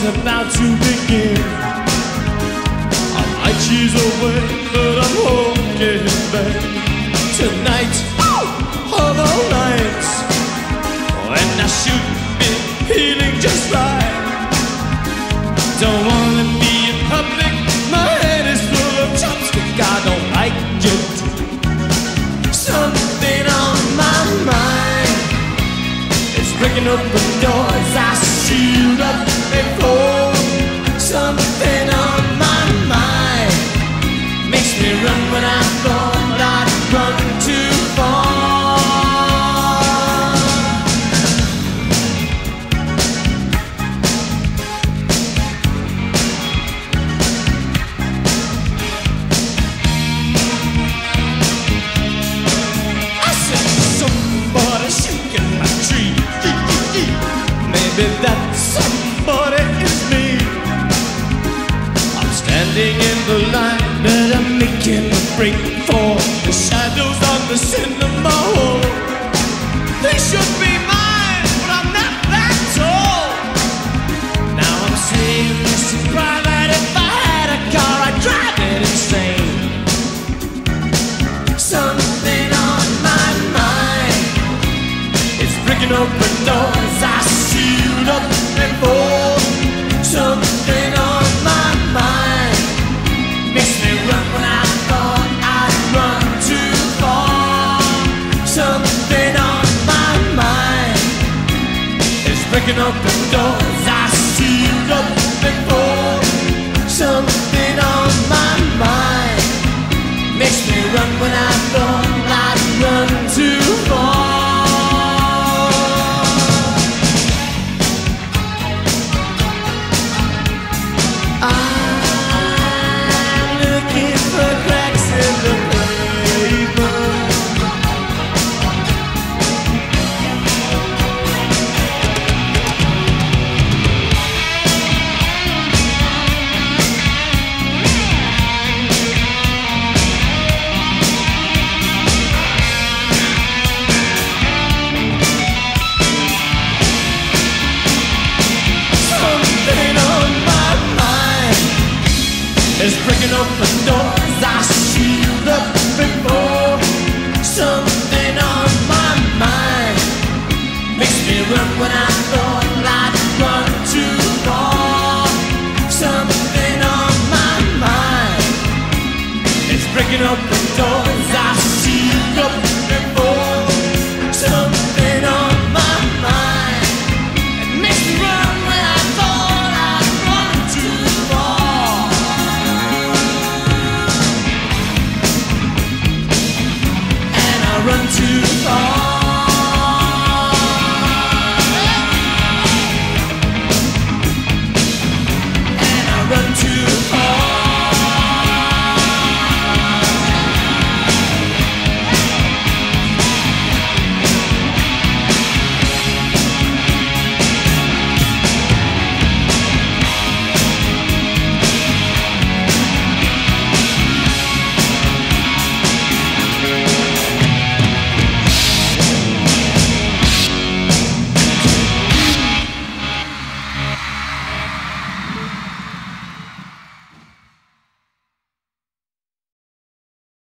about to begin. I'm 8 years away, but I'm holding back. Tonight, of all nights, and I should be feeling just right. Don't wanna be in public, my head is full of chopstick. I don't like it. Something on my mind is breaking open doors I sealed up before. Something on my mind makes me run when I thought I'd run too far. Maybe that somebody is me. I'm standing in the line that I'm making a break for. The shadows on the cinema hall, they should be mine, but I'm not that tall. Now I'm saying this in private. If I had a car, I'd drive it insane. Something on my mind is breaking open doors I sealed up before. Something on my mind makes me run when I thought I'd run too far. Something on my mind is breaking open doors I sealed up before. Something on my mind makes me run when I thought I'd run too far. It's breaking open doors I sealed up before. Something on my mind makes me run when I thought I'd run too far. Something on my mind is breaking open